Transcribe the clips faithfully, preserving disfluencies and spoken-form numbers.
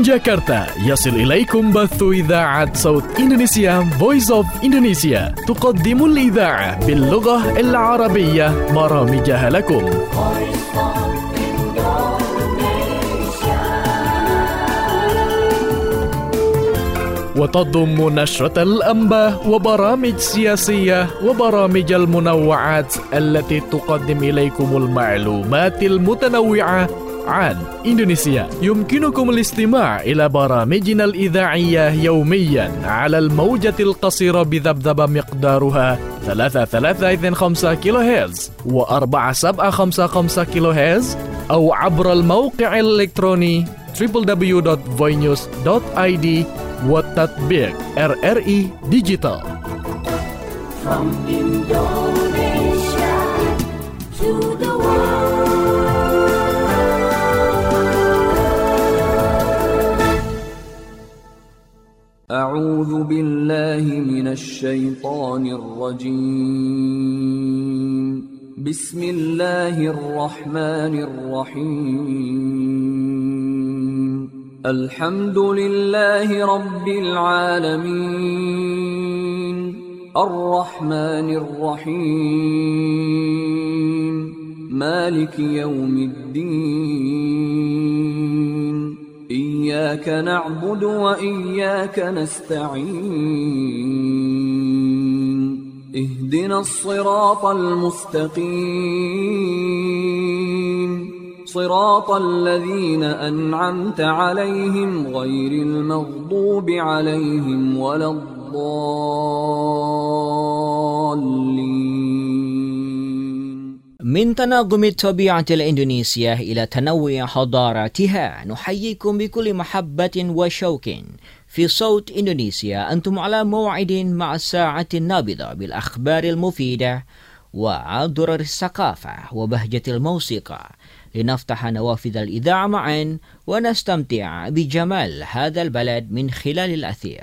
جاكرتا يصل إليكم بث إذاعة صوت إندونيسيا Voice of Indonesia تقدم الإذاعة باللغة العربية برامجها لكم. وتضم نشرة الأنباء وبرامج سياسية وبرامج المنوعات التي تقدم إليكم المعلومات المتنوعة عن إندونيسيا. يمكنكم الاستماع إلى برامجنا الإذاعية يوميا على الموجة القصيرة بذبذبة مقدارها ثلاثة ثلاثة اثنين خمسة كيلو هرتز وأربعة سبعة خمسة خمسة كيلو هرتز أو عبر الموقع الإلكتروني دبليو دبليو دبليو دوت voice news دوت آي دي وتطبيق إر إر إي Digital. From Indonesia to the world. أعوذ بالله من الشيطان الرجيم. بسم الله الرحمن الرحيم. الحمد لله رب العالمين. الرحمن الرحيم. مالك يوم الدين. إياك نعبد وإياك نستعين. اهدنا الصراط المستقيم. صراط الذين أنعمت عليهم غير المغضوب عليهم ولا الضالين. من تناغم الطبيعة الإندونيسية إلى تنوع حضاراتها نحييكم بكل محبة وشوق في صوت إندونيسيا. أنتم على موعد مع الساعة النابضة بالأخبار المفيدة وعذر الثقافة وبهجة الموسيقى، لنفتح نوافذ الإذاعة معا ونستمتع بجمال هذا البلد من خلال الأثير.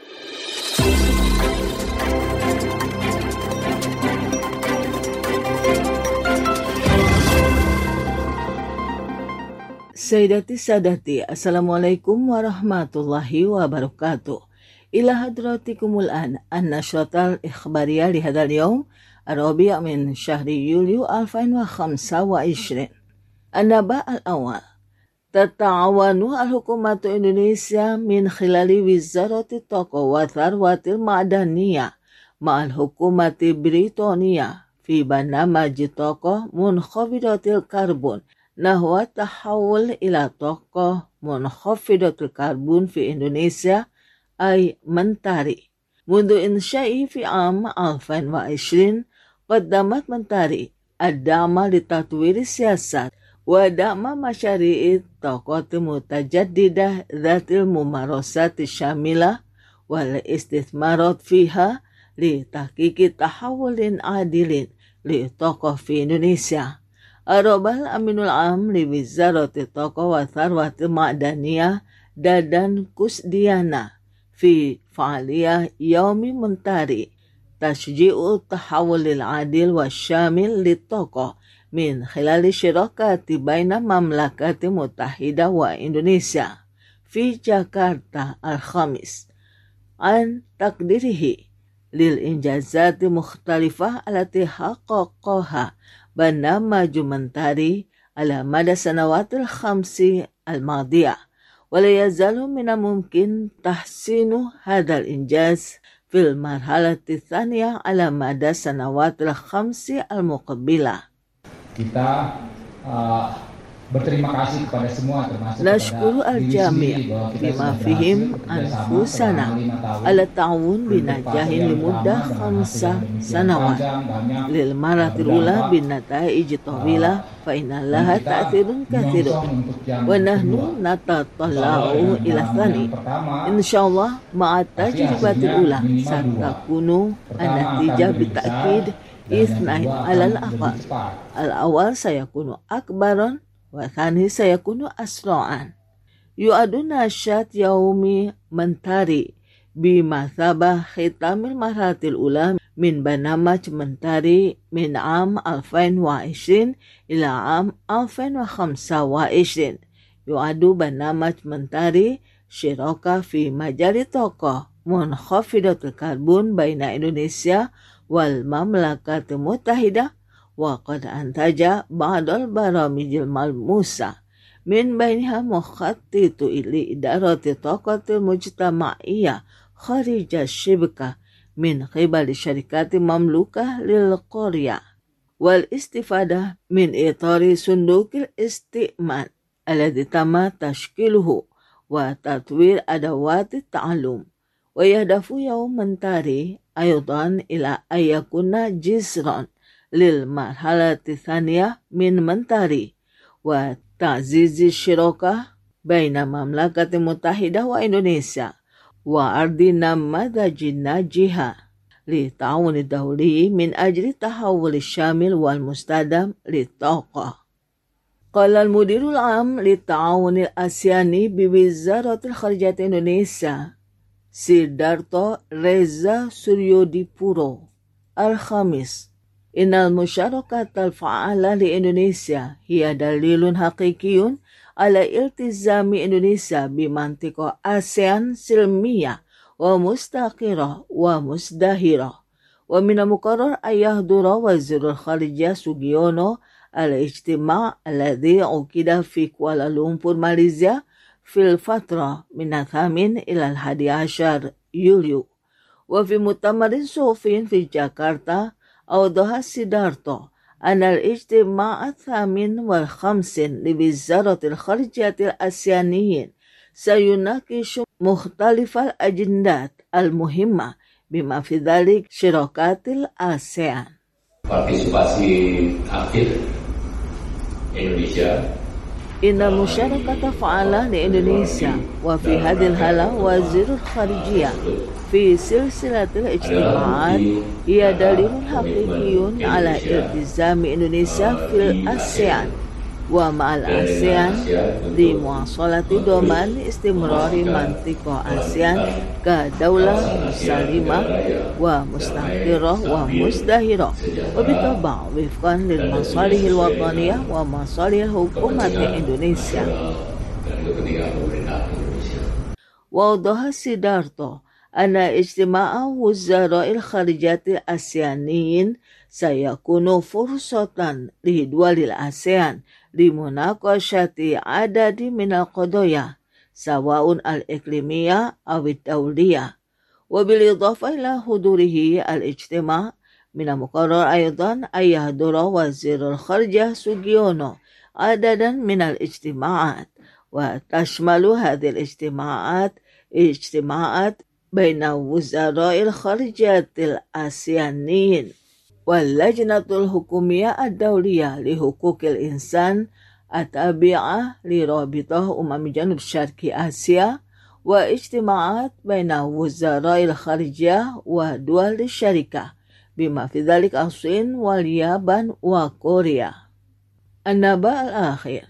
Sayyidati Sadati, Assalamualaikum warahmatullahi wabarakatuh. Ila hadratikumul an an-nashratal ikhbariyah li hadzal yawm ar-rabi' min syahri Yulyu alfin wa khamsa wa ishrin. An-naba' al-awwal. Tata'awanu al-hukumatu Indonesia min khilali wizarati taqa wa tharwatil ma'daniyah ma'al hukumati Britania fi barnamaji taqa munkhafidatil karbon nahwa tahawul ila taqa munkhafidatil karbon fi Indonesia ay mentari. Mundu insya'i fi am alfin wa ishrin qaddamat mentari ad-da'ma li tatwiri siyasat wa da'ma masyari'it taqati mutajaddidah dhatil mumarasati syamilah wal istithmarat fiha li tahqiqi tahawulin adilin li taqa fi Indonesia. Arabal Aminul Am li Wizarati Taqa wa Tharwati Ma'daniyah Dadan Kusdiana fi fa'aliyah yaumi mentari tashji'u tahawulil adil wa syamil li taqa min khilali syirakati baina mamlakati mutahida wa Indonesia fi Jakarta al-Khamis an takdirihi lil injazati mukhtalifah alati haqqaqaha barnamaju mentari ala mada sanawatil khamsi al-madiyah wala yazalu mina mungkin tahsinu hadal injaz fil marhalati tsaniyah ala mada sanawatil khamsi al-muqabbilah. Kita uh, berterima kasih kepada semua termasuk Nashkuru al-jami' bima fihim anfusana ala ta'awun binajahin limuddah khamsa sanawat lil maratil ula binata'ij tawila fa innallaha ta'thirun kathirun wa nahnu natatallau ila thani insyaallah ma'at tajribatil ula satakunu an-natijah bita'kid isnain alal awal al-awal sayakunu akbaron wa thani sayakunu asra'an. Yu'aduna syat yaumi mentari bimathabah khitamil marhatil ula min barnamaj mentari min am alfain wa ishrin ila am alfain wa khamsa wa ishrin yu'adu barnamaj mentari syiraka fi majali tokoh munkhafidhatul karbon baina Indonesia wal Mamlakatul Muttahidah wa qad antaja ba'dal baramijil malmusa min bainiha mukhattitu ili idarati taqatil mujtama'iyyah kharija shibka min qibali syarikati mamlukah lil qarya wal istifadah min itari sundukil isti'man alladhi tama tashkiluhu wa tatwir adawati ta'alum wa yahdafu yawm mentari ayudan ila ayakuna jisran lil marhalati thaniyah min mentari wa ta'zizi syirokah baina Mamlakati Muttahidah wa Indonesia wa ardi namadhaji najiha li ta'awuni dawli min ajli tahawuli syamil wal mustadam li taqah. Qala al-mudirul am li ta'awuni al-asyani bi Wizaratil Kharijat Indonesia Sidarto Reza Suryodipuro al-Khamis Innal musyarakat al-fa'ala li Indonesia hiya dalilun haqiqiyun ala iltizami Indonesia bimantiqo ASEAN silmiyah wa mustaqirah wa musdahirah wa mina muqarrar ayahdura wazirul kharijah Sugiono al-ijtima' alladhi uqida fi Kuala Lumpur Malaysia fil fatra min athamin ila al-hadi ashar Yulyu wa fi mutamarin sufin fi Jakarta أوضح سيدارتو أن الاجتماع الثامن والخمسين لوزارة الخارجية الآسيانيين سيناقش مختلف الأجندات المهمة بما في ذلك شراكات الآسيان. Partisipasi aktif Indonesia إن المشاركة فعالة لإندونيسيا وفي هذه الحالة وزير الخارجية في سلسلة الاجتماعات هي دليل حقيقي على التزام إندونيسيا في الآسيان ومع الآسيان لمواصلة ضمان استمرار منطقة آسيان كدولة مسالمة ومستقرة ومزدهرة وبالطبع وفقا للمصالح الوطنية ومصالح حكومة إندونيسيا. وأوضح سيدارتو أن اجتماع وزراء الخارجية الآسيانيين سيكون فرصة لدول الآسيان لمناقشة عدد من القضايا سواء الإقليمية أو الدولية. وبالإضافة إلى حضوره الاجتماع من المقرر أيضا أن يحضر وزير الخارجية سوغيونو عددا من الاجتماعات وتشمل هذه الاجتماعات اجتماعات بين وزراء الخارجية الآسيانيين واللجنة الحكومية الدولية لحقوق الإنسان التابعة لرابطة أمم جنوب شرق آسيا واجتماعات بين وزراء الخارجية ودول الشركة بما في ذلك الصين واليابان وكوريا. النبأ الأخير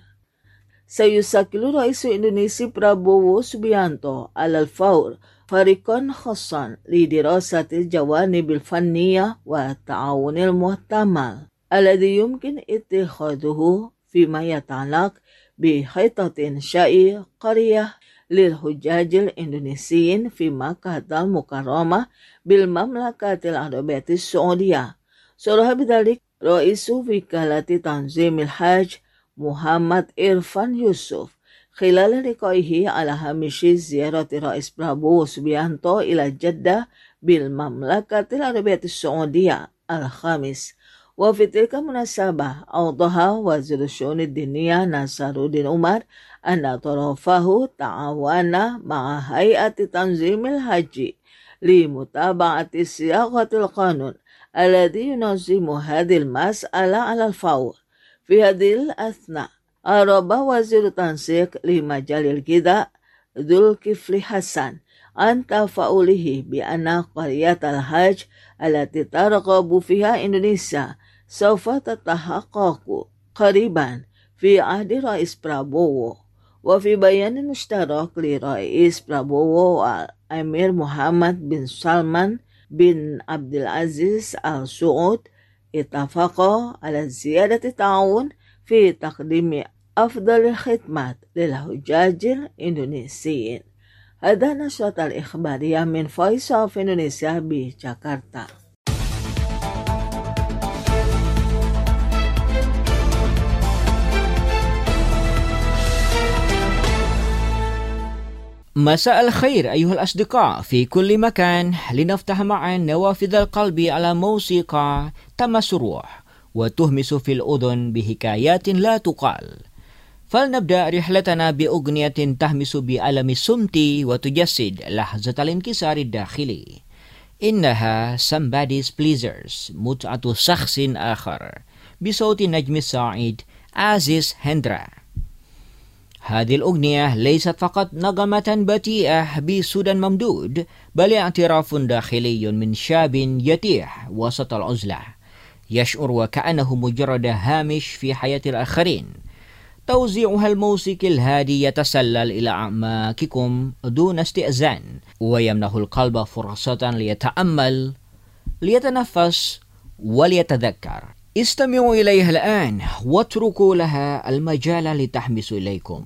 سيشكل رئيس إندونيسيا برابوو سوبيانتو على الفور فريقا خاصا لدراسة الجوانب الفنية والتعاون المحتمل الذي يمكن اتخاذه فيما يتعلق بخطة إنشاء قرية للحجاج الإندونيسيين في مكة المكرمة بالمملكة العربية السعودية. صرح بذلك رئيس وكالة تنظيم الحج محمد إرفان يوسف خلال لقائه على هامش زيارة رئيس برابوو سوبيانتو إلى جدة بالمملكة العربية السعودية الخامس. وفي تلك المناسبة أوضح وزير الشؤون الدينية ناصر الدين عمر أن طرفه تعاون مع هيئة تنظيم الحج لمتابعة صياغة القانون الذي ينظم هذه المسألة على الفور. في هذه الأثناء أعرب وزير التنسيق لمجال الغذاء ذو الكفل حسن عن تفاؤله بأن قرية الحج التي ترغب فيها إندونيسيا سوف تتحقق قريبا في عهد رئيس برابوو. وفي بيان مشترك لرئيس برابوو والأمير محمد بن سلمان بن عبد العزيز آل سعود اتفقا على زيادة التعاون في تقديم أفضل الخدمات للحجاج الإندونيسيين. هذا نشرة الإخبارية من Voice of Indonesia بجاكرتا. مساء الخير أيها الأصدقاء في كل مكان. لنفتح معا نوافذ القلب على موسيقى تمس الروح وتهمس في الأذن بحكايات لا تقال. فلنبدأ رحلتنا بأغنية تهمس بألم الصمت وتجسد لحظة الانكسار الداخلي. إنها Somebody's Pleasures، متعة شخص آخر، بصوت النجم الصاعد عزيز هندرا. هذه الأغنية ليست فقط نغمة بطيئة بصوت ممدود، بل اعتراف داخلي من شاب يتيح وسط العزلة، يشعر وكأنه مجرد هامش في حياة الآخرين. توزيعها الموسيقي الهادي يتسلل إلى أعماقكم دون استئذان، ويمنح القلب فرصة ليتأمل، ليتنفس وليتذكر. استمعوا إليها الآن واتركوا لها المجال لتحمس إليكم.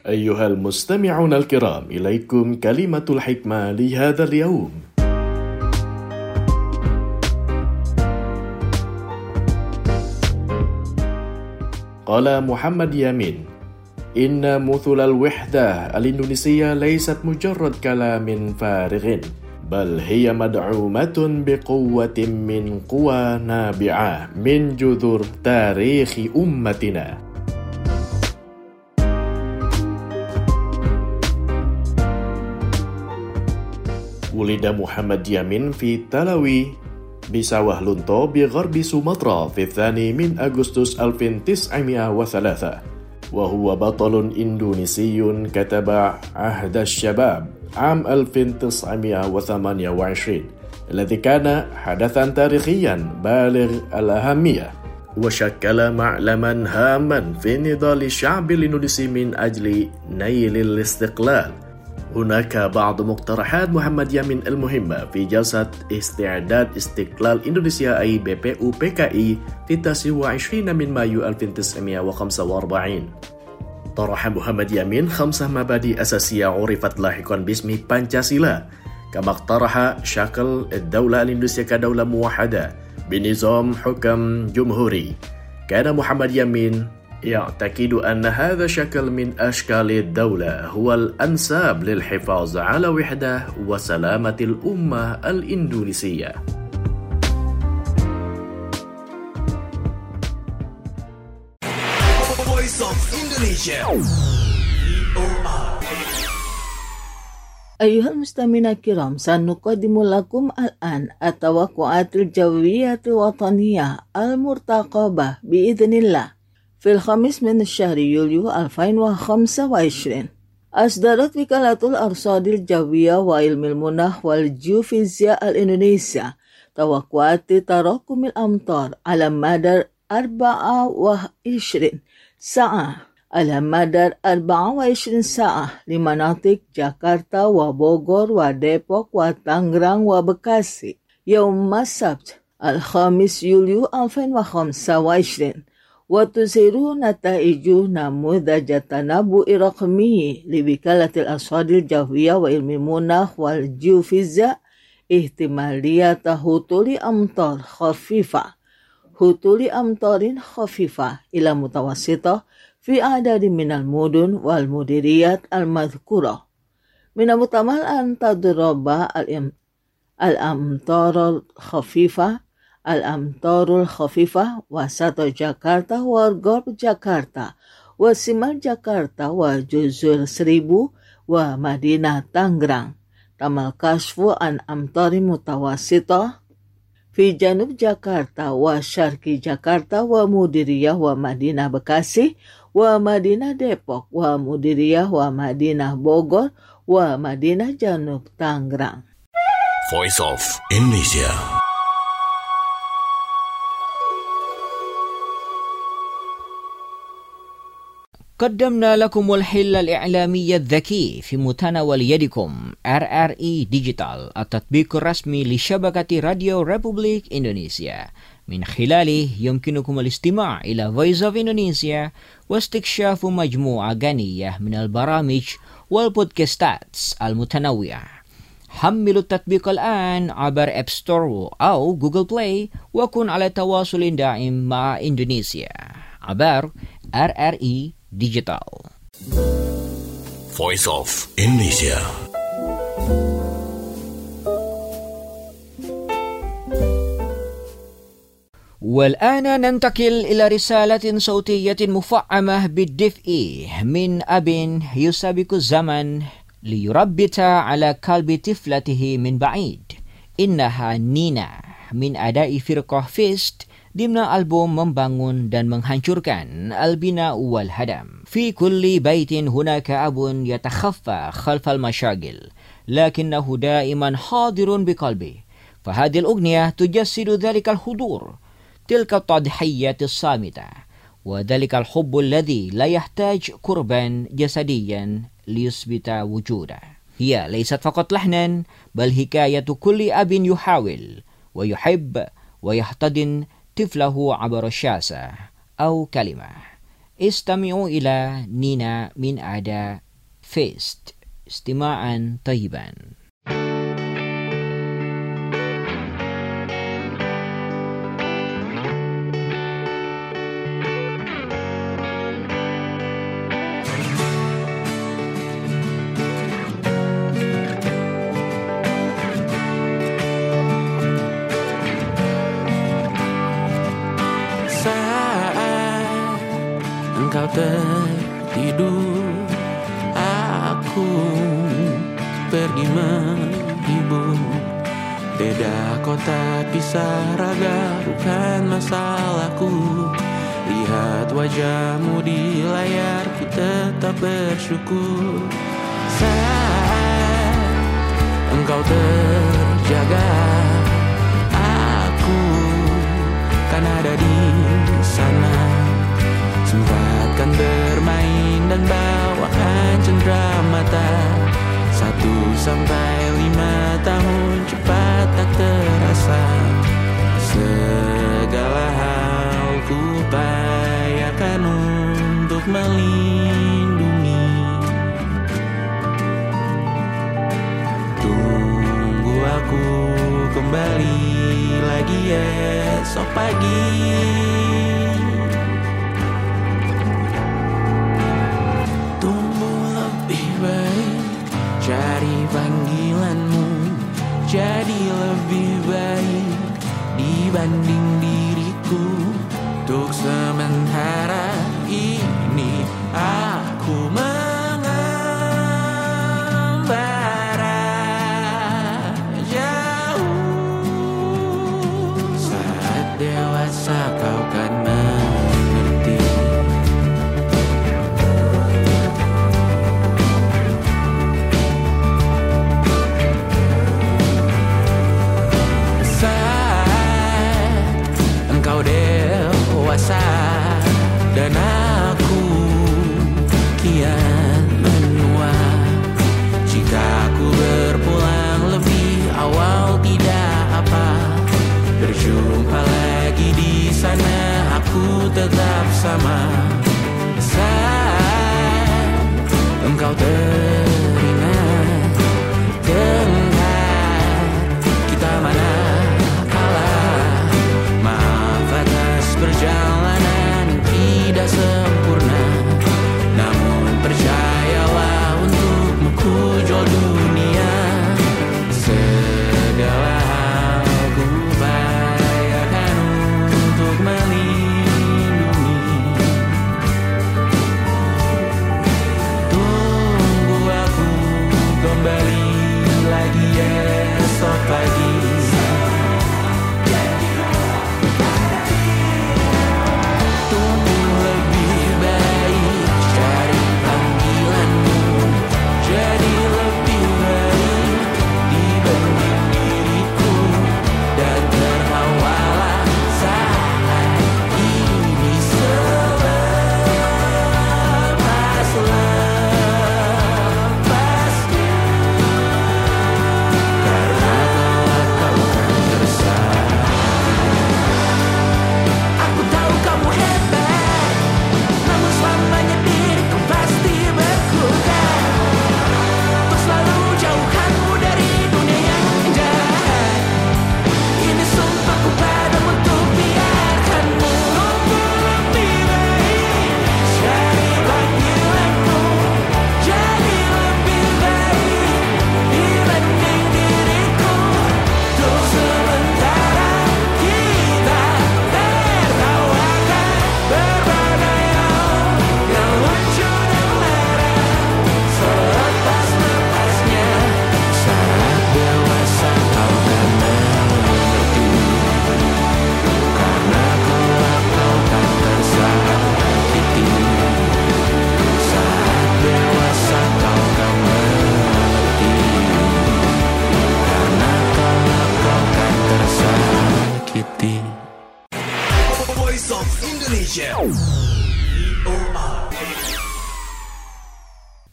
أيها المستمعون الكرام، إليكم كلمة الحكمة لهذا اليوم. قال محمد يامين: إن مثل الوحدة الإندونيسية ليست مجرد كلام فارغ، بل هي مدعومة بقوة من قوى نابعة من جذور تاريخ أمتنا. ولد محمد يامين في تلاوي بساوة لونتو بغرب سومطرة في الثاني من أغسطس ألف وتسعمائة وثلاثة، وهو بطل إندونيسي كتب عهد الشباب عام ألف وتسعمائة وثمانية وعشرين، الذي كان حدثا تاريخيا بالغ الأهمية، وشكل معلما هاما في نضال الشعب الإندونيسي من أجل نيل الاستقلال. هناك بعض مقترحات محمد يامين المهمة في جلسة استعداد استقلال إندونيسيا أي بي بي أو بي كي إي في التاسع والعشرين من مايو ألف وتسعمائة وخمسة وأربعين. طرح محمد يامين خمسة مبادئ أساسية عرفت لاحقا باسم بانشاسيلا، كما اقترح شكل الدولة الإندونيسية كدولة موحدة بنظام حكم جمهوري. كان محمد يامين يعتقد أن هذا شكل من أشكال الدولة هو الأنسب للحفاظ على وحدة وسلامة الأمة الإندونيسية. Voice of Indonesia. أيها المستمعين الكرام، سنقدم لكم الآن التوقعات الجوية الوطنية المرتقبة بإذن الله في الخامس من الشهر يوليو ألفين وخمسة وعشرين. أصدرت وكالة الأرصاد الجوية وعلم المناخ والجيوفيزياء الإندونيسية توقعات تراكم الأمطار على مدار أربعة وعشرين ساعة على مدار أربعة وعشرين ساعة لمناطق جاكرتا وبوغور وديبوك وتانغران وبكاسي يوم السبت الخامس يوليو ألفين وخمسة وعشرين. وتظهر نتائج نموذج التنبؤ الرقمي لوكالة الأرصاد الجوية وعلم المناخ والجيوفيزياء احتمالية هطول أمطار خفيفة هطول أمطار خفيفة إلى متوسطة في عدد من المدن والمديريات المذكورة. من المحتمل أن تضرب الأمطار الخفيفة الأمطار الخفيفة وسط جاكرتا وغرب جاكرتا وشمال جاكرتا وجزر سريبو ومدينة تانغران. تم الكشف عن أمطار متوسطة في جنوب جاكرتا وشرق جاكرتا ومديرية ومدينة بكاسي ومدينة ديبوك ومديرية ومدينة بوغور ومدينة جنوب تانغران. Voice of Indonesia. قدمنا لكم الحل الإعلامي الذكي في متناول يدكم آر آر إي ديجيتال، التطبيق الرسمي لشبكة راديو ريبوبليك إندونيسيا. من خلاله يمكنكم الاستماع إلى Voice of Indonesia واستكشاف مجموعة غنية من البرامج والبودكاستات المتنوعة. حملوا التطبيق الآن عبر أب ستور أو جوجل بلاي وكن على تواصل دائم مع إندونيسيا عبر آر آر إي Digital. Voice of Indonesia. والآن ننتقل إلى رسالة صوتية مفعمة بالدفء من أب يسابق الزمن ليربط على قلب طفلته من بعيد. إنها نينا من أداء فرقة فيست ضمن ألبوم membangun dan menghancurkan البناء والهدم. في كل بيت هناك أب يتخفى خلف المشاغل لكنه دائما حاضر بقلبه، فهذه الأغنية تجسد ذلك الحضور، تلك التضحية الصامتة، وذلك الحب الذي لا يحتاج قربا جسديا ليثبت وجوده. هي ليست فقط لحنا، بل حكاية كل أب يحاول ويحب ويحتضن طفله عبر الشاشة أو كلمة. استمعوا إلى نينا من أدا فيست استماعا طيبا. Engkau tertidur, aku pergi menghibur. Beda kota pisah raga bukan masalahku. Lihat wajahmu di layar, ku tetap bersyukur. Saat engkau terjaga, aku kan ada di sana. Sempatkan bermain dan bawakan cenderamata. Satu sampai lima tahun cepat tak terasa. Segala hal ku upayakan untuk melindungi. Tunggu aku kembali lagi esok pagi. Cari panggilanmu jadi lebih baik dibanding diriku. Untuk sementara ini aku mengembara jauh. Saat dewasa kau kan mengerti. Engkau dewasa dan aku kian menua. Jika aku berpulang lebih awal tidak apa. Berjumpa lagi di sana, aku tetap sama. Saat engkau teringat dengar kita mana perjalanan tidak sempurna, namun percayalah untukmu ku jual dunia. Segala hal ku upayakan untuk melindungi. Tunggu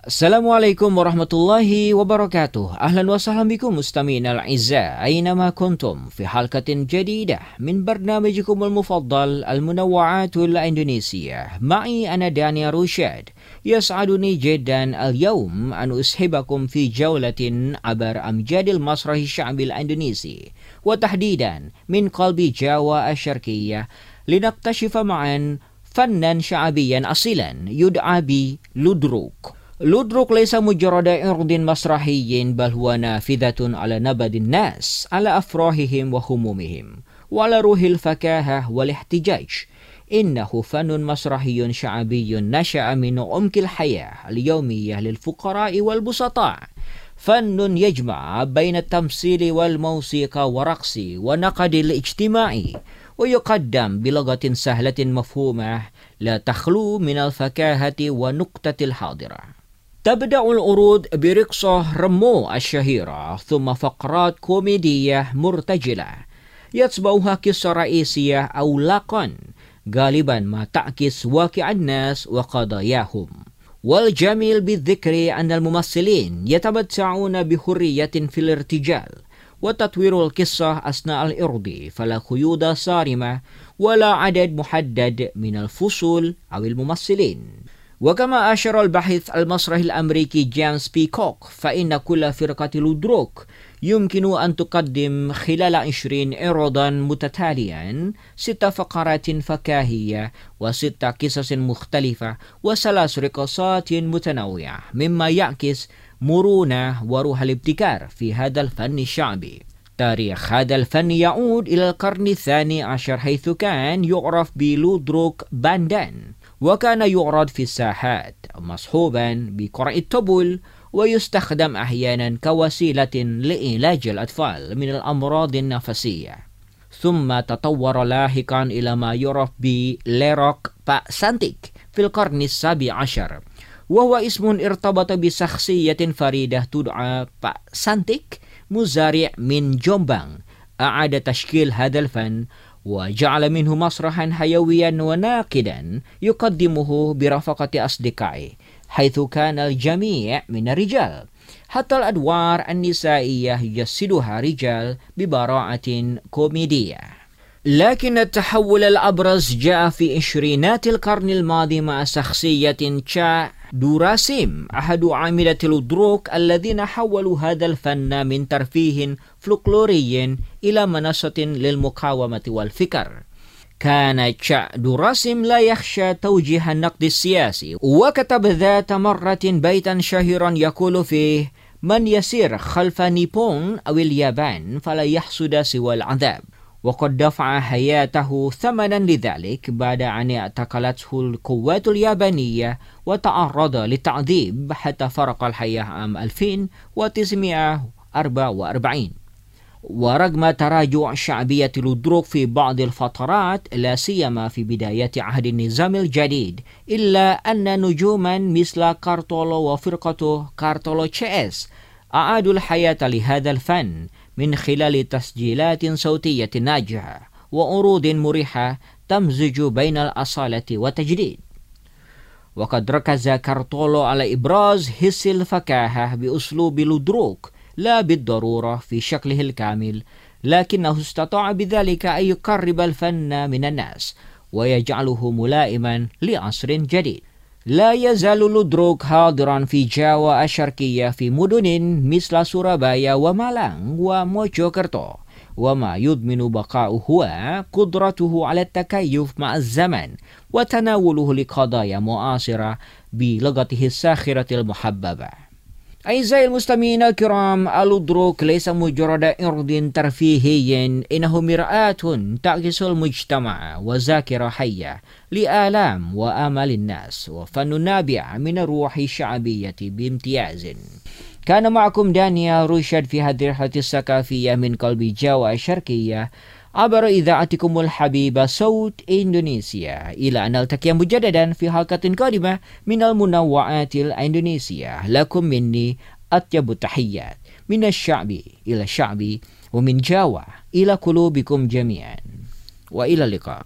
Assalamualaikum warahmatullahi wabarakatuh. Ahlan wa sahlan bikum mustami'in al-'izza aynama kuntum fi halqatin jadidah min barnamijikum al-mufaddal al-munawwa'atul Indonesia. Ma'i ana Dania Rushad. Yas'aduni jiddan al-yawm an ushibakum fi jawlatin abar amjadil masrahi sya'bil Indonesi wa tahdidan min qalbi Jawa asy-syarqiyyah linaktashifa ma'an fannan sya'biyan asilan yud'a bi Ludruk. Ludruk laysa mujarrada irdin masrahiyyin bal huwa nafidhatun ala nabadin nas ala afrahihim wa humumihim wa ala ruhil fakahah wal ihtijaj. Innahu fanun masrahiyyun sya'biyyun nasha'a min umkil hayah al-yawmiyyah lil fuqara'i wal busata'. Fannun yajma' bayna at-tamsili wal mawsiqa wa raqsi wa naqdil ijtima'i wa yuqaddam bilughatin sahlatin mafhumah la takhlu min al-fakahati wa nuqtatil hadirah. تبدأ العروض برقصة رمو الشهيرة ثم فقرات كوميدية مرتجلة يتبعها قصة رئيسية أو لقن غالبا ما تعكس واقع الناس وقضاياهم. والجميل بالذكر أن الممثلين يتمتعون بحرية في الارتجال وتطوير القصة أثناء العرض فلا قيود صارمة ولا عدد محدد من الفصول أو الممثلين. وكما أشار الباحث المسرحي الأمريكي جيمس بيكوك فإن كل فرقة لودروك يمكن أن تقدم خلال عشرين عرضا متتاليا ست فقرات فكاهية وست قصص مختلفة وثلاث رقصات متنوعة مما يعكس مرونة وروح الابتكار في هذا الفن الشعبي. تاريخ هذا الفن يعود إلى القرن الثاني عشر حيث كان يعرف بلودروك باندان وكان يعرض في الساحات مصحوبا بقرع الطبول ويستخدم أحيانا كوسيلة لعلاج الأطفال من الأمراض النفسية. ثم تطور لاحقا إلى ما يعرف بليروك با سانتيك في القرن السابع عشر وهو اسم ارتبط بشخصية فريدة تدعى با سانتيك مزارع من جومبانغ أعاد تشكيل هذا الفن وجعل منه مسرحا حيويا وناقدا يقدمه برفقة أصدقائه حيث كان الجميع من الرجال حتى الأدوار النسائية يجسدها رجال ببراعة كوميدية. لكن التحول الأبرز جاء في عشرينات القرن الماضي مع شخصية تشا دوراسيم أحد عاملة لودروك الذين حولوا هذا الفن من ترفيه فلكلوري إلى منصة للمقاومة والفكر. كان تشا دوراسيم لا يخشى توجيه النقد السياسي وكتب ذات مرة بيتا شهيرا يقول فيه: من يسير خلف نيبون أو اليابان فلا يحصد سوى العذاب. وقد دفع حياته ثمنا لذلك بعد أن اعتقلته القوات اليابانية وتعرض للتعذيب حتى فرق الحياة عام ألفين وتسعمائة وأربعة وأربعين. ورغم تراجع شعبية لودروك في بعض الفترات لا سيما في بداية عهد النظام الجديد إلا أن نجوما مثل كارتولو وفرقته كارتولو تشيس أعادوا الحياة لهذا الفن من خلال تسجيلات صوتية ناجحة وعروض مريحة تمزج بين الأصالة والتجديد. وقد ركز كارتولو على إبراز حس الفكاهة بأسلوب لودروك لا بالضرورة في شكله الكامل، لكنه استطاع بذلك أن يقرب الفن من الناس ويجعله ملائما لعصر جديد. لا يزال لودروك حاضرا في جاوا الشرقية في مدن مثل سورابايا ومالانغ وموجوكرتو، وما يضمن بقاؤه هو قدرته على التكيف مع الزمن وتناوله لقضايا معاصرة بلغته الساخرة المحببة. أعزائي المستمعين الكرام، لودروك ليس مجرد عرض ترفيهي، إنه مرآة تعكس المجتمع وذاكرة حية لآلام وآمال الناس وفن نابع من الروح الشعبية بامتياز. كان معكم دانيا روشد في هذه الرحلة الثقافية من قلب جاوا الشرقية عبر إذاعتكم الحبيبة صوت إندونيسيا. إلى أن نلتقي مجددا في حلقة قادمة من المنوعات الإندونيسية. لكم مني أطيب التحيات من الشعب إلى الشعب ومن جاوا إلى قلوبكم جميعا، وإلى اللقاء.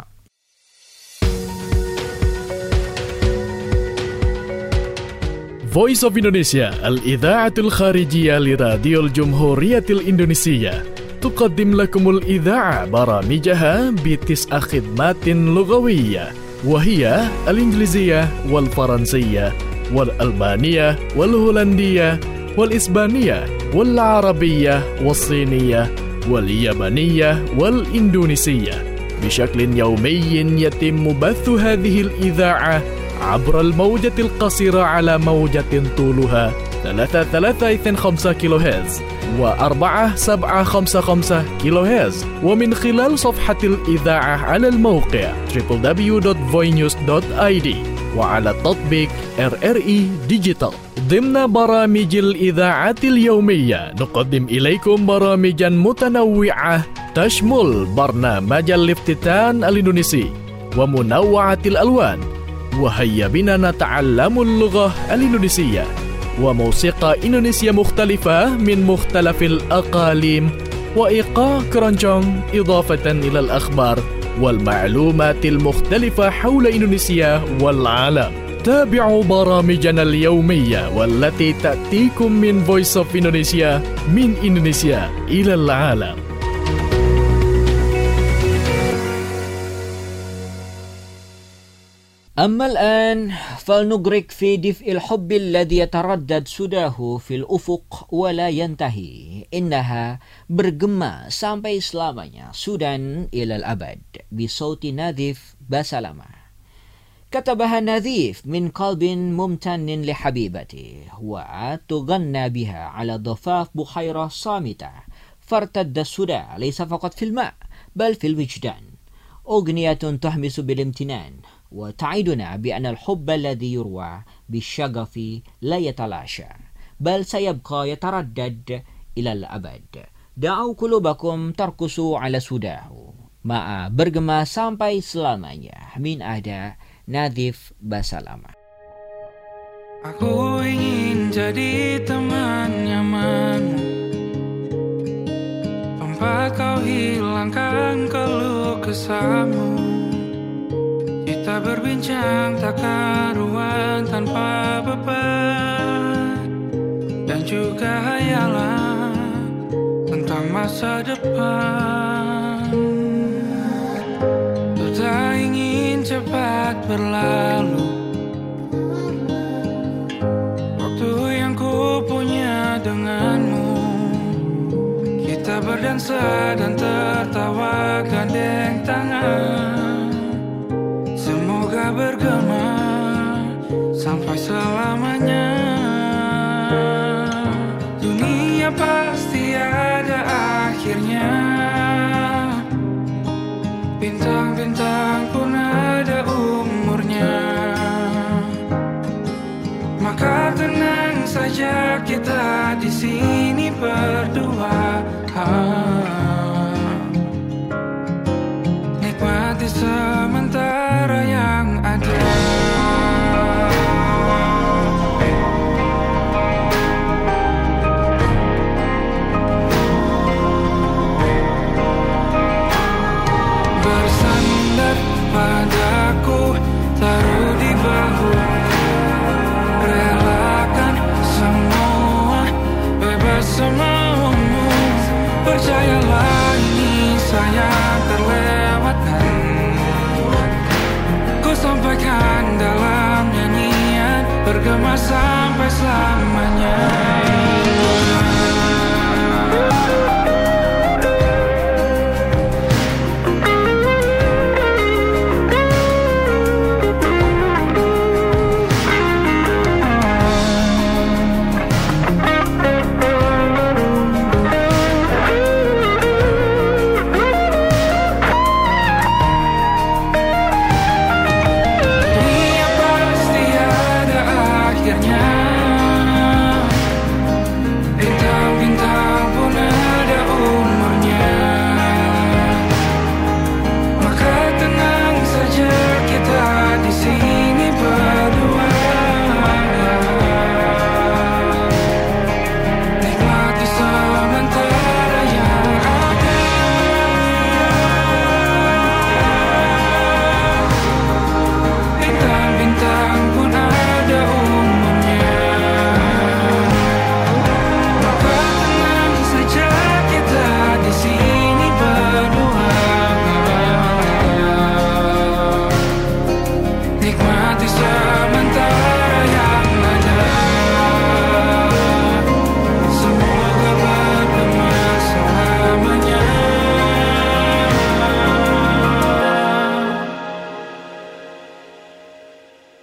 Voice of Indonesia الإذاعة الخارجية لراديو الجمهورية الإندونيسية تقدم لكم الإذاعة برامجها بتسع خدمات لغوية، وهي الإنجليزية والفرنسية والألمانية والهولندية والإسبانية والعربية والصينية واليابانية والإندونيسية. بشكل يومي يتم بث هذه الإذاعة عبر الموجة القصيرة على موجة طولها ثلاثة ثلاثة اثنين خمسة كيلو هرتز وأربعة سبعة خمسة خمسة كيلو هرتز، ومن خلال صفحة الإذاعة على الموقع دبليو دبليو دبليو دوت فوي نيوز دوت آي دي وعلى التطبيق آر آر إي ديجيتال. ضمن برامج الإذاعة اليومية نقدم إليكم برامجا متنوعة تشمل برنامج الافتتان الإندونيسي ومنوعة الألوان، وهيا بنا نتعلم اللغة الإندونيسية، وموسيقى إندونيسية مختلفة من مختلف الأقاليم، وإيقاع كرونجونج، إضافة إلى الأخبار والمعلومات المختلفة حول إندونيسيا والعالم. تابعوا برامجنا اليومية والتي تأتيكم من Voice of Indonesia من إندونيسيا إلى العالم. أما الآن فلنغرق في دفء الحب الذي يتردد سداه في الأفق ولا ينتهي. إنها bergema sampai selamanya, Sudan إلى الأبد، بصوت ناذف بسلامة. كتبها ناذف من قلب ممتن لحبيبته، وتغنى بها على ضفاف بحيرة صامتة، فارتد السدى ليس فقط في الماء بل في الوجدان. أغنية تحمس بالامتنان وتعيدنا بأن الحب الذي يروى بالشغف لا يتلاشى بل سيبقى يتردد إلى الأبد. دعوا قلوبكم ترقص على سداه مع bergema sampai selamanya min ada Nathif Basalama. Aku ingin jadi teman nyamanmu, tempat kau hilangkan keluh kesahmu. Kita berbincang tak karuan tanpa beban, dan juga hayalan tentang masa depan. Ku tak ingin cepat berlalu waktu yang ku punya denganmu. Kita berdansa dan tertawa gandeng tangan, semoga bergema sampai selamanya. Dunia pasti ada akhirnya, bintang-bintang pun ada umurnya. Maka tenang saja kita di sini berdua, nikmati sementara yang ada. Bersandar padaku, taruh di bahu, relakan semua, bebas semaumu. Percayalah ini sayang terlewatkan, ku sampaikan dalam nyanyian, bergema sampai selamanya. Dunia pasti ada akhirnya,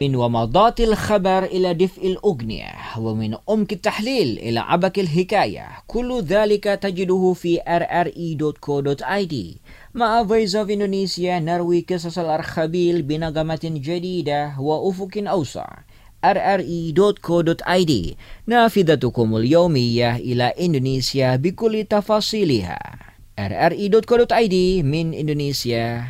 من ومضات الخبر إلى دفء الأغنية، ومن عمق التحليل إلى عبق الحكاية، كل ذلك تجده في آر آر إي دوت كو دوت آي دي. مع Voice of Indonesia نروي قصص الأرخبيل بنغمة جديدة وأفق أوسع. آر آر إي دوت كو دوت آي دي نافذتكم اليومية إلى إندونيسيا بكل تفاصيلها. آر آر إي دوت كو دوت آي دي من إندونيسيا.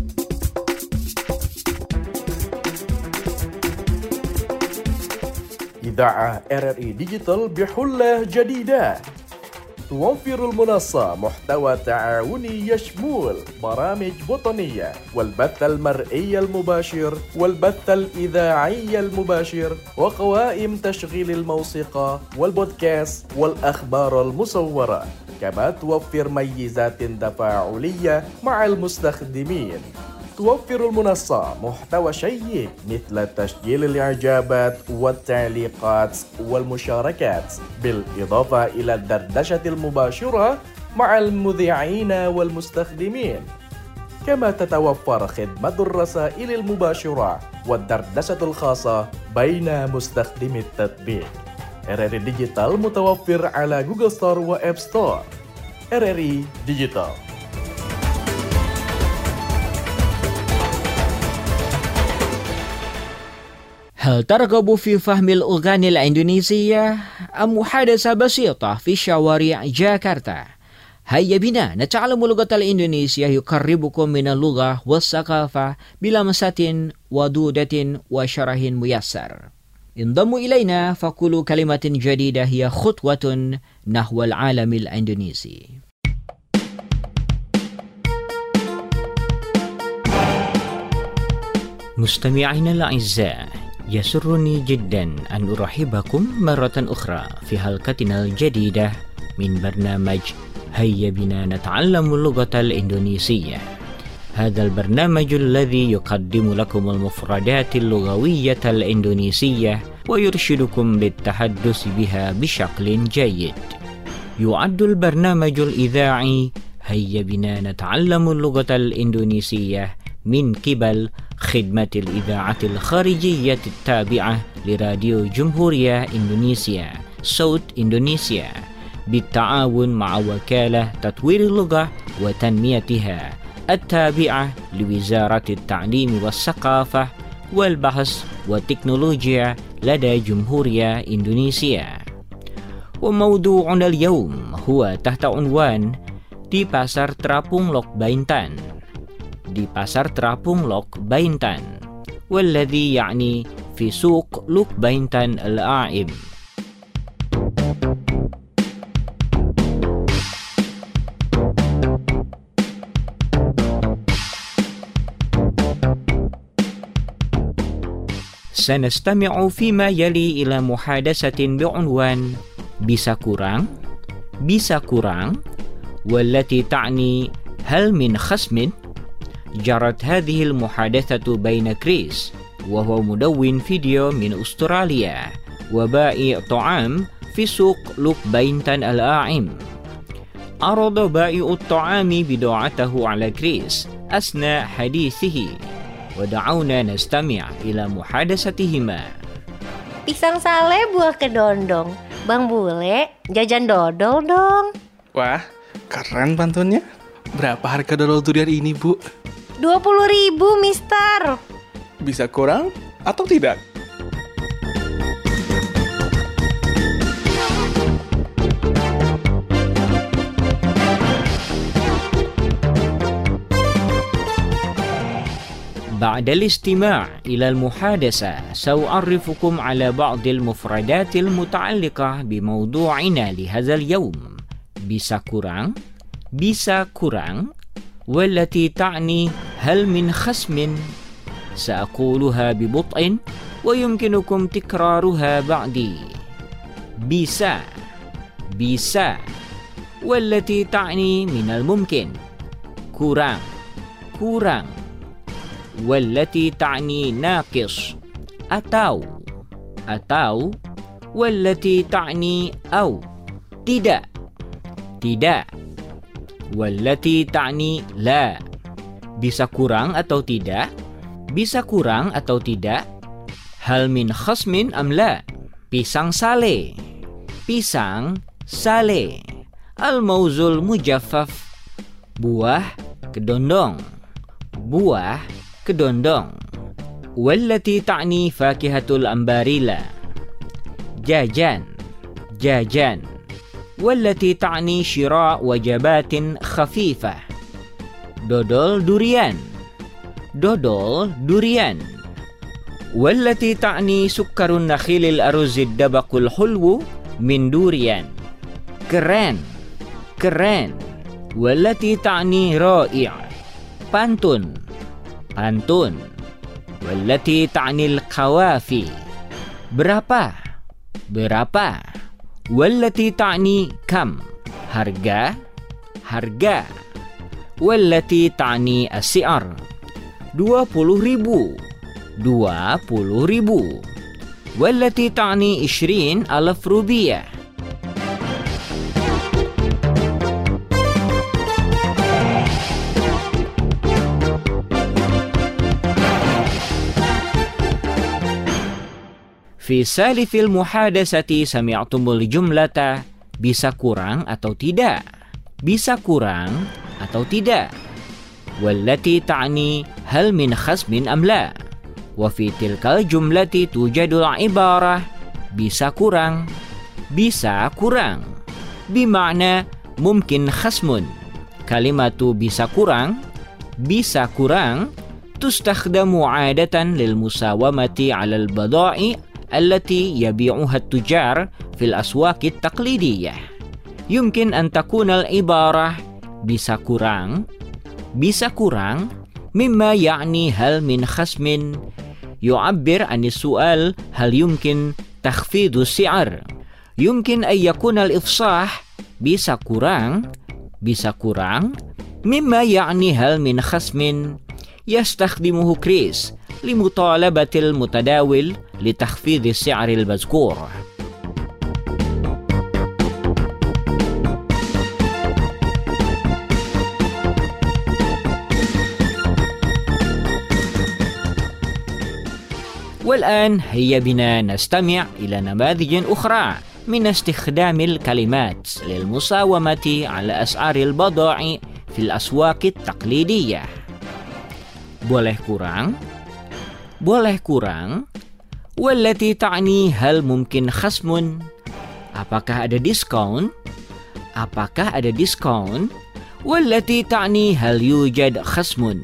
إذاعة آر آر إي ديجيتال بحلة جديدة. توفر المنصة محتوى تعاوني يشمل برامج وطنية والبث المرئي المباشر والبث الإذاعي المباشر وقوائم تشغيل الموسيقى والبودكاست والأخبار المصورة. كما توفر ميزات تفاعلية مع المستخدمين. توفر المنصة محتوى شيق مثل تسجيل الإعجابات والتعليقات والمشاركات، بالإضافة إلى الدردشة المباشرة مع المذيعين والمستخدمين. كما تتوفر خدمة الرسائل المباشرة والدردشة الخاصة بين مستخدمي التطبيق. آر آر إي ديجيتال متوفر على جوجل ستور وآب ستور. آر آر إي ديجيتال. هل ترغب في فهم الأغاني الإندونيسية أم محادثة بسيطة في شوارع جاكرتا؟ هيا بنا نتعلم اللغة الإندونيسية يقربكم من اللغة والثقافة بلمسة ودودة وشرح ميسر. انضموا إلينا فكل كلمة جديدة هي خطوة نحو العالم الإندونيسي. مستمعينا الأعزاء، يسرني جدا أن أرحبكم مرة أخرى في حلقتنا الجديدة من برنامج هيا بنا نتعلم اللغة الإندونيسية. هذا البرنامج الذي يقدم لكم المفردات اللغوية الإندونيسية ويرشدكم بالتحدث بها بشكل جيد. يعد البرنامج الإذاعي هيا بنا نتعلم اللغة الإندونيسية من قبل خدمة الإذاعة الخارجية التابعة لراديو جمهورية إندونيسيا صوت إندونيسيا بالتعاون مع وكالة تطوير اللغة وتنميتها التابعة لوزارة التعليم والثقافة والبحث والتكنولوجيا لدى جمهورية إندونيسيا. وموضوعنا اليوم هو تحت عنوان di Pasar Terapung Lok Baintan. di Pasar Terapung Lok Baintan والذي يعني في سوق لوك باينتان الأعم. سنستمع فيما يلي إلى محادثة بعنوان bisa kurang bisa kurang والتي تعني هل من خصم. جرت هذه المحادثة بين كريس وهو مدون فيديو من أستراليا وبائع طعام في سوق لوك باينتان الأعم. عرض بائع الطعام بضاعته على كريس أثناء حديثه ودعونا نستمع إلى محادثتهما. Pisang sale buah kedondong. Bang Bule, jajan dodol dong. Wah, keren pantunnya. Berapa harga dodol durian ini, Bu? dua puluh ribu, mister. Bisa kurang atau tidak? بعد الاستماع إلى المحادثة سأعرفكم على بعض المفردات المتعلقة بموضوعنا لهذا اليوم. bisa kurang bisa kurang والتي تعني هل من خصم. سأقولها ببطء ويمكنكم تكرارها بعدي. bisa bisa والتي تعني من الممكن. kurang kurang والتي تعني ناقص atau atau والتي تعني أو tidak tidak والتي تعني لا. Bisa kurang atau tidak? Bisa kurang atau tidak? hal min khasmin am la? Pisang sale. Pisang sale. Al-mauzul mujaffaf. Buah kedondong. Buah kedondong. Wallati ta'ni fakihatul ambarila. Jajan. Jajan. Wallati ta'ni syira' wajabatin khafifah. Dodol durian. Dodol durian. Wallati ta'ni sukkarun nakhilil aruzid dabakul hulwu min durian. Keren. Keren. Wallati ta'ni ra'i'. Pantun. Pantun. Wallati ta'ni al-qawafi. Berapa? Berapa? Wallati ta'ni kam. Harga. Harga. Wallati ta'ni as-si'ar. Dua puluh ribu. Dua puluh ribu. Wallati ta'ni ishrin alaf rubiyah. Fi salifil muhadasati sami'tumul jumlata. Bisa kurang atau tidak? Bisa kurang atau tidak? Wallati ta'ni hal min khasmin am la? Wa fi tilkal jumlati tujadul ibarah. Bisa kurang. Bisa kurang. Bima'na mumkin khasmun. Kalimatu bisa kurang. Bisa kurang. Tustakhdamu adatan lil musawamati alal bada'i التي يبيعها التجار في الأسواق التقليدية. يمكن أن تكون العبارة bisa kurang bisa kurang مما يعني هل من خصم يعبر عن السؤال هل يمكن تخفيض السعر. يمكن أن يكون الإفصاح bisa kurang bisa kurang مما يعني هل من خصم يستخدمه كريس لمطالبة المتداول لتخفيض السعر المذكور. والآن هيا بنا نستمع إلى نماذج أخرى من استخدام الكلمات للمساومة على أسعار البضائع في الأسواق التقليدية. Boleh kurang? Boleh kurang? Wallati ta'ni hal mungkin khasmun. Apakah ada diskon? Apakah ada diskon? Wallati ta'ni hal yujad khasmun.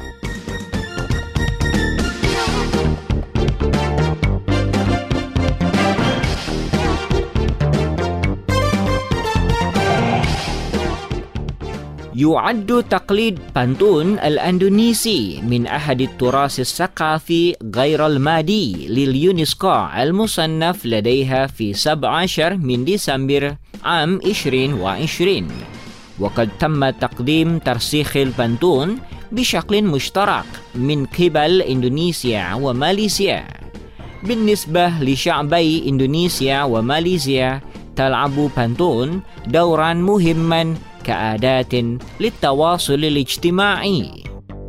يعد تقليد pantun الأندونيسي من أحد التراث الثقافي غير المادي لليونسكو المصنف لديها في سبعة عشر من ديسمبر عام عشرين عشرين. وقد تم تقديم ترسيخ البنتون بشكل مشترك من قبل إندونيسيا وماليزيا. بالنسبة لشعبي إندونيسيا وماليزيا تلعب بنتون دورا مهما كأداة للتواصل الاجتماعي.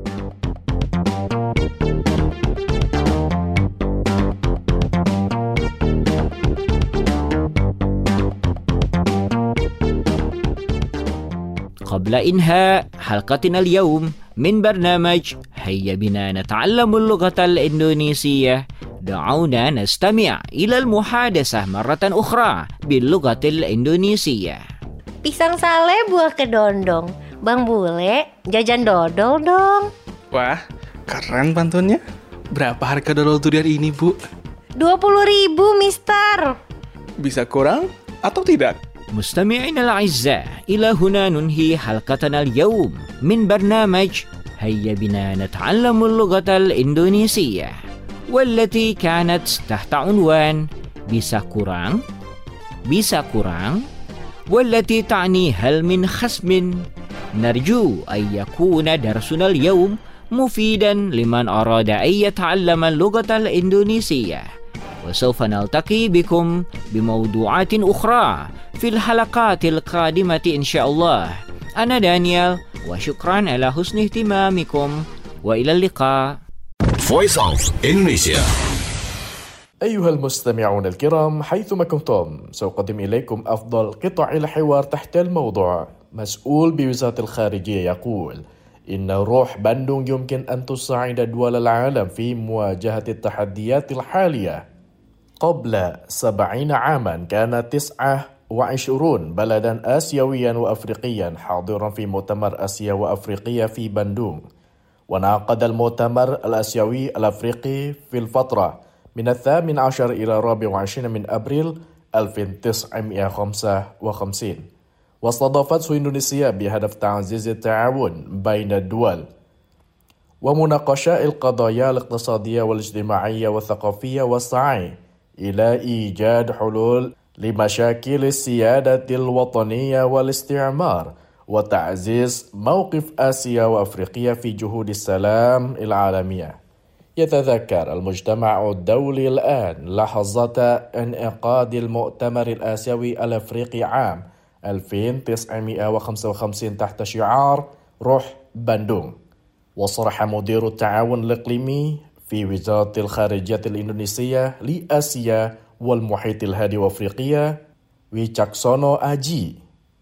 قبل إنهاء حلقتنا اليوم من برنامج هيا بنا نتعلم اللغة الإندونيسية، دعونا نستمع إلى المحادثة مرة أخرى باللغة الإندونيسية. Pisang sale buah kedondong. Bang Bule, jajan dodol dong. Wah, keren pantunnya. Berapa harga dodol durian ini, Bu? dua puluh ribu, mister. Bisa kurang atau tidak? مستمعينا الأعزاء، إلى هنا ننهي حلقتنا اليوم من برنامج هيا بنا نتعلم اللغة الإندونيسية، والتي كانت تحت عنوان bisa kurang bisa kurang والتي تعني هل من خصم. نرجو أن يكون درسنا اليوم مفيدا لمن أراد أن يتعلم اللغة الإندونيسية، وسوف نلتقي بكم بموضوعات أخرى في الحلقات القادمة إن شاء الله. أنا دانيال، وشكرا على حسن اهتمامكم، وإلى اللقاء. Voice of Indonesia. أيها المستمعون الكرام حيثما كنتم سأقدم إليكم أفضل قطع الحوار تحت الموضوع. مسؤول بوزارة الخارجية يقول إن روح باندونغ يمكن أن تساعد دول العالم في مواجهة التحديات الحالية. قبل سبعين عاما كان تسعة وعشرون بلدا آسيويا وأفريقيا حاضرا في مؤتمر آسيا وأفريقيا في باندونغ، ونعقد المؤتمر الآسيوي الأفريقي في الفترة من الثامن عشر إلى الرابع والعشرين من أبريل ألف وتسعمائة وخمسة وخمسين، واستضافته إندونيسيا بهدف تعزيز التعاون بين الدول ومناقشة القضايا الاقتصادية والاجتماعية والثقافية والسعي إلى إيجاد حلول لمشاكل السيادة الوطنية والاستعمار وتعزيز موقف آسيا وأفريقيا في جهود السلام العالمية. يتذكر المجتمع الدولي الآن لحظة انعقاد المؤتمر الآسيوي الأفريقي عام ألف وتسعمائة وخمسة وخمسين تحت شعار روح باندونغ. وصرح مدير التعاون الإقليمي في وزارة الخارجية الإندونيسية لآسيا والمحيط الهادي وأفريقيا ويتشاكسونو أجي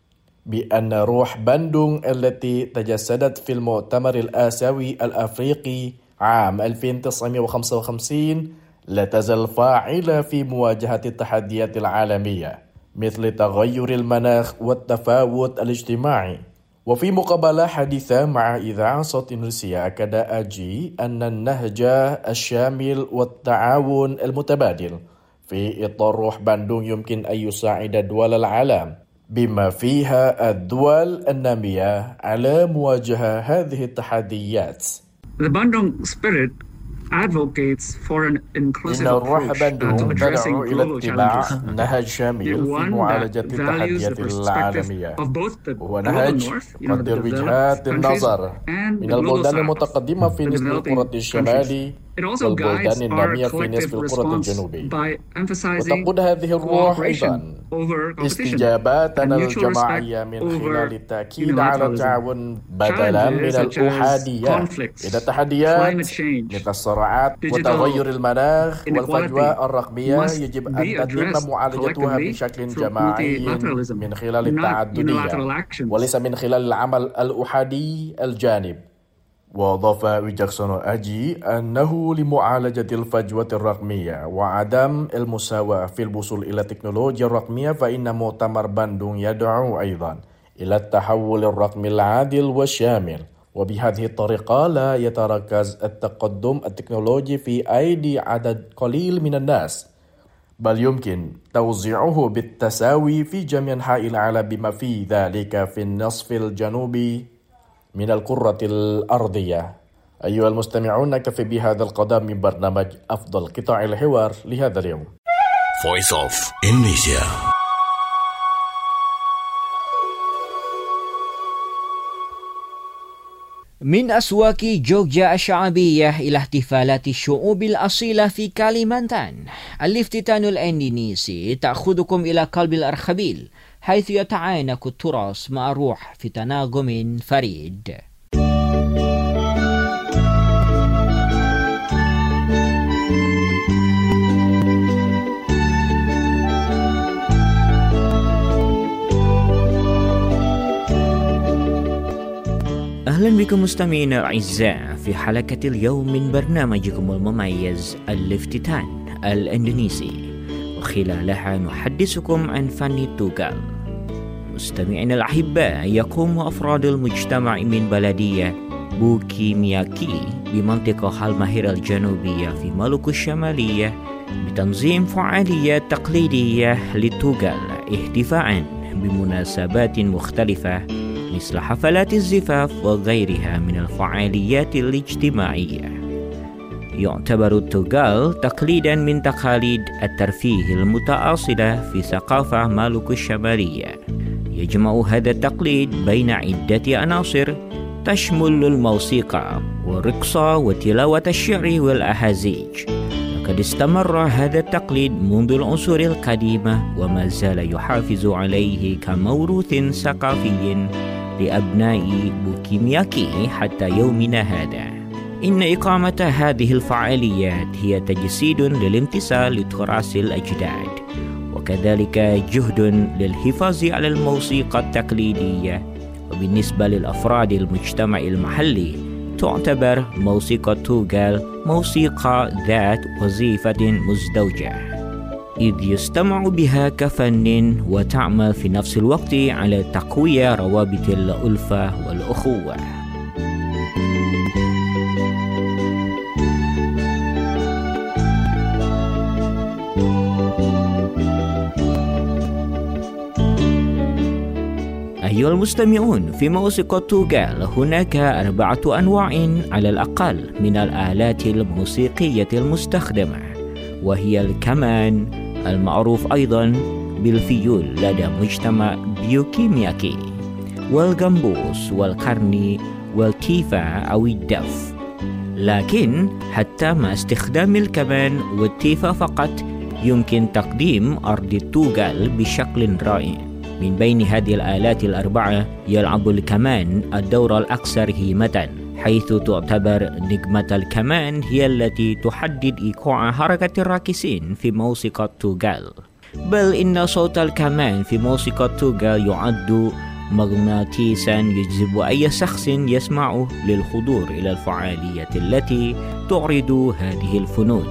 بأن روح باندونغ التي تجسدت في المؤتمر الآسيوي الأفريقي عام ألف وتسعمائة وخمسة وخمسين لا تزال فاعلة في مواجهة التحديات العالمية مثل تغير المناخ والتفاوت الاجتماعي. وفي مقابلة حديثة مع إذاعة صوت إندونيسيا أكد أجي أن النهج الشامل والتعاون المتبادل في إطار روح باندونغ يمكن أن يساعد دول العالم بما فيها الدول النامية على مواجهة هذه التحديات. The Bandung spirit advocates for an inclusive إن الروح approach باندونغ to addressing تدعو إلى global اتباع challenges. نهج شامل في معالجة التحديات العالمية، وهو نهج يقدر وجهات النظر من البلدان المتقدمة في نصف الكرة الشمالي والبلدان النامية في نصف الكرة الجنوبي. وتقود هذه الروح أيضا استجاباتنا الجماعية من خلال التأكيد على التعاون بدلا من الأحادية إلى التحديات مثل الصراعات وتغير المناخ والفجوة الرقمية يجب أن تتم معالجتها بشكل جماعي من خلال التعددية وليس من خلال العمل الأحادي الجانب. وأضاف ويتشاكسونو أجي أنه لمعالجة الفجوة الرقمية وعدم المساواة في الوصول إلى التكنولوجيا الرقمية فإن مؤتمر باندونغ يدعو أيضا إلى التحول الرقمي العادل والشامل، وبهذه الطريقة لا يتركز التقدم التكنولوجي في أيدي عدد قليل من الناس، بل يمكن توزيعه بالتساوي في جميع أنحاء العالم بما في ذلك في النصف الجنوبي من الكرة الأرضية. أيها المستمعون، نكتفي بهذا القدر من برنامج أفضل قطع الحوار لهذا اليوم. Voice of Indonesia. من أسواق جوجا الشعبية إلى احتفالات الشعوب الأصيلة في كاليمانتان، الافتتان الإندونيسي تأخذكم إلى قلب الأرخبيل حيث يتعانق التراث مع روح في تناغم فريد. أهلا بكم مستمعينا الأعزاء في حلقة اليوم من برنامجكم المميز الافتتان الإندونيسي، وخلالها نحدثكم عن فن التوغال. مستمعينا الأحباء، يقوم أفراد المجتمع من بلدية بوكيمياكي بمنطقة هالماهيرا الجنوبية في مالوكو الشمالية بتنظيم فعاليات تقليدية للتوغال احتفاء بمناسبات مختلفة مثل حفلات الزفاف وغيرها من الفعاليات الاجتماعية. يعتبر التوغال تقليدا من تقاليد الترفيه المتأصلة في ثقافة مالوكو الشمالية، يجمع هذا التقليد بين عدة عناصر تشمل الموسيقى والرقص وتلاوة الشعر والأهازيج. لقد استمر هذا التقليد منذ العصور القديمة وما زال يحافظ عليه كموروث ثقافي لأبناء بوكيمياكي حتى يومنا هذا. إن إقامة هذه الفعاليات هي تجسيد للامتثال لتراث الأجداد، وكذلك جهد للحفاظ على الموسيقى التقليدية. وبالنسبة للأفراد المجتمع المحلي تعتبر موسيقى توغال موسيقى ذات وظيفة مزدوجة، إذ يستمع بها كفن وتعمل في نفس الوقت على تقوية روابط الألفة والأخوة. أيها المستمعون، في موسيقى توغال هناك أربعة أنواع على الأقل من الآلات الموسيقية المستخدمة، وهي الكمان المعروف أيضا بالفيول لدى مجتمع بيوكيمياكي، والجمبوس والقرني والتيفا أو الدف. لكن حتى مع استخدام الكمان والتيفا فقط يمكن تقديم أرض التوغال بشكل رائع. من بين هذه الآلات الأربعة يلعب الكمان الدور الأكثر هيمة، حيث تعتبر نجمة الكمان هي التي تحدد إيقاع حركة الراقصين في موسيقى توغال. بل إن صوت الكمان في موسيقى توغال يعد مغناطيسا يجذب أي شخص يسمعه للحضور إلى الفعالية التي تعرض هذه الفنون.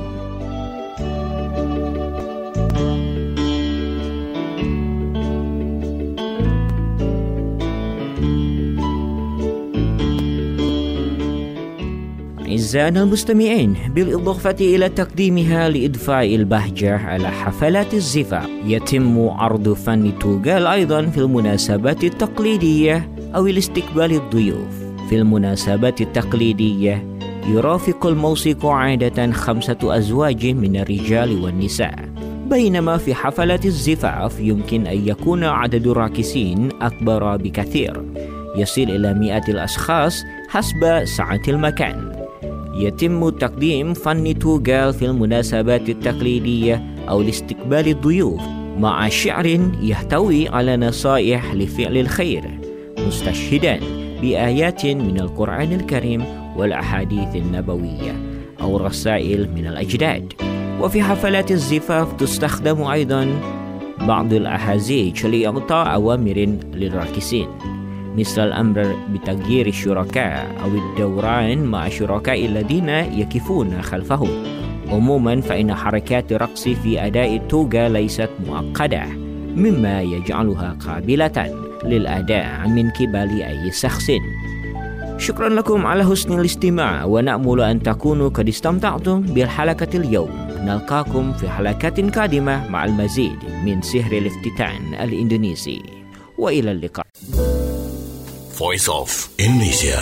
أعزائنا المستمعين، بالإضافة إلى تقديمها لإضفاء البهجة على حفلات الزفاف، يتم عرض فن توغال أيضا في المناسبات التقليدية أو الاستقبال الضيوف. في المناسبات التقليدية يرافق الموسيقى عادة خمسة أزواج من الرجال والنساء، بينما في حفلات الزفاف يمكن أن يكون عدد الراقصين أكبر بكثير، يصل إلى مئة الأشخاص حسب سعة المكان. يتم تقديم فن توغال في المناسبات التقليدية أو لاستقبال الضيوف مع شعر يحتوي على نصائح لفعل الخير، مستشهدا بآيات من القرآن الكريم والأحاديث النبوية أو رسائل من الأجداد. وفي حفلات الزفاف تستخدم أيضا بعض الأهازيج لإعطاء أوامر للراقصين، مثل الأمر بتغيير الشركاء أو الدوران مع الشركاء الذين يقفون خلفهم. عموما فإن حركات الرقص في أداء التوغا ليست معقدة، مما يجعلها قابلة للأداء من قبل أي شخص. شكرا لكم على حسن الاستماع، ونأمل أن تكونوا قد استمتعتم بالحلقة اليوم. نلقاكم في حلقات قادمة مع المزيد من سحر الافتتان الإندونيسي، وإلى اللقاء. Voice of Indonesia.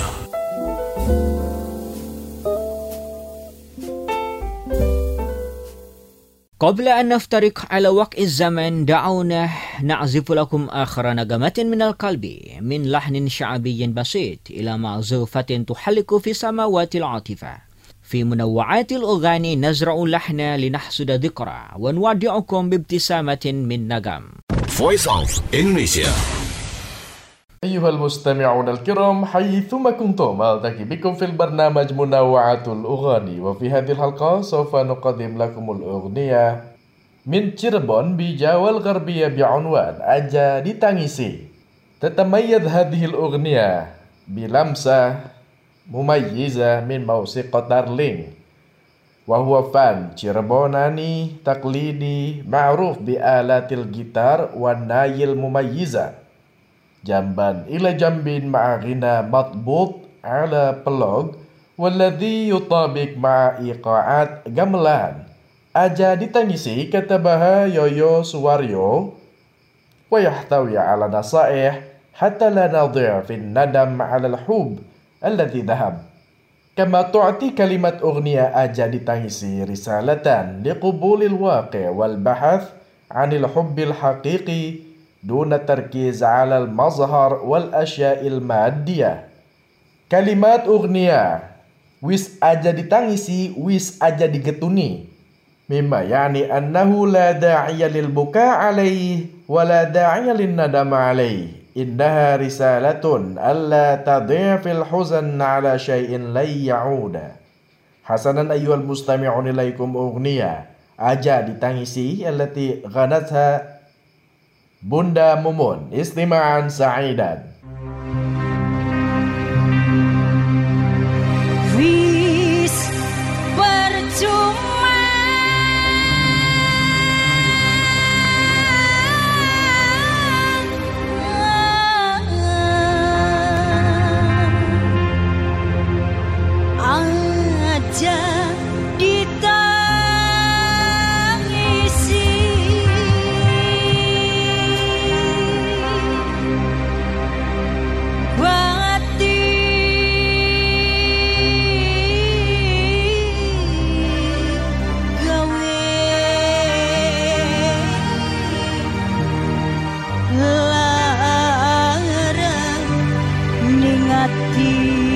قبل أن نفترق على وقت الزمن، دعونا نعزف لكم آخر نغمة من القلب من لحن شعبي بسيط إلى معزوفة تحلق في سماوات العاطفة. في منوعات الأغاني نزرع اللحن لنحصد ذكرى، ونودعكم بابتسامة من نغم. Voice of Indonesia. أيها المستمعون الكرام، حيثما كنتم ألتقي بكم في البرنامج منوعات الأغاني، وفي هذه الحلقة سوف نقدم لكم الأغنية من تشيربون بجاوة الغربية بعنوان أجا Ditangisi. تتميز هذه الأغنية بلمسة مميزة من موسيقى دارلينج، وهو فن تشيربوناني تقليدي معروف بآلات الجيتار والناي المميزة، جنبا إلى جنب مع غنى مضبوط على بلوغ، والذي يطابق مع إيقاعات gamelan. Aja Ditangisi كتبها يويو سواريو، ويحتوي على نصائح حتى لا نضيع في الندم على الحب الذي ذهب. كما تعطي كلمة أغنية Aja Ditangisi رسالة لقبول الواقع والبحث عن الحب الحقيقي دون التركيز على المظهر والأشياء المادية. كلمات أغنية Wis aja ditangisi, wis aja digetuni، مما يعني أنه لا داعي للبكاء عليه ولا داعي للندم عليه. إنها رسالة ألا تضيع في الحزن على شيء لن يعود. حسنا أيها المستمعون إليكم أغنية أجا ditangisi التي غنتها Bunda Mumun. استماعا سعيدا. Wis percuma aja ditangisi bati gawe larang ningati.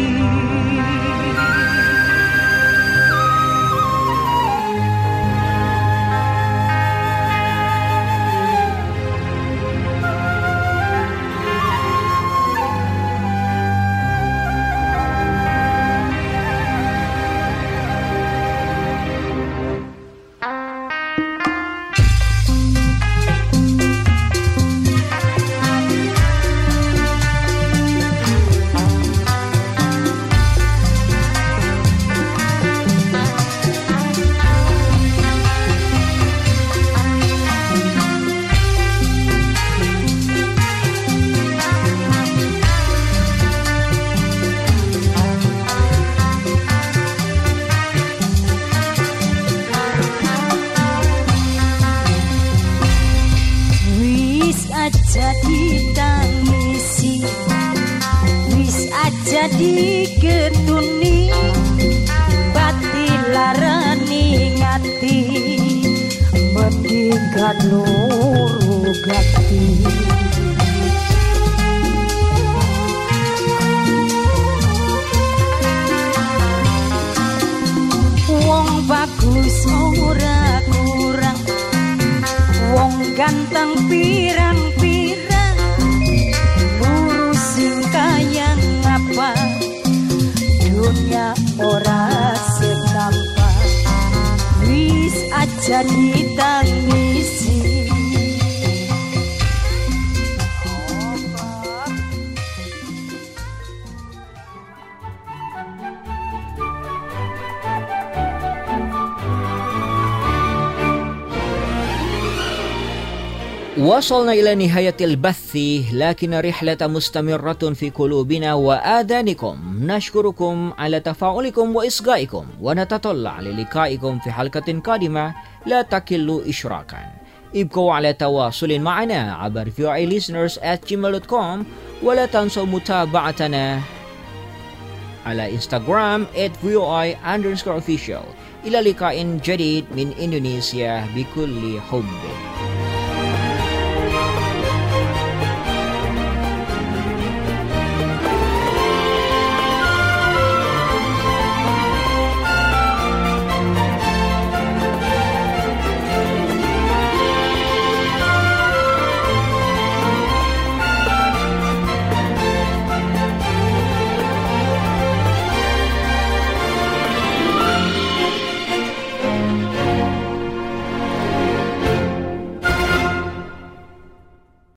Aja ditangisi, wis aja diketuni, bati larani ngati, mendingkan loro gati. Wong bagus ora kurang, wong ganteng pirang-pirang, urusin kaya ngapa, dunia ora setampa, wis aja ditangisi. وصلنا إلى نهاية البث لكن رحلة مستمرة في قلوبنا وآذانكم. نشكركم على تفاعلكم وإصغائكم ونتطلع للقائكم في حلقة قادمة لا تكل إشراكا. ابقوا على تواصل معنا عبر في او اي listeners at gmail dot com ولا تنسوا متابعتنا على انستغرام at في او اي underscore official. إلى لقاء جديد من إندونيسيا بكل حب.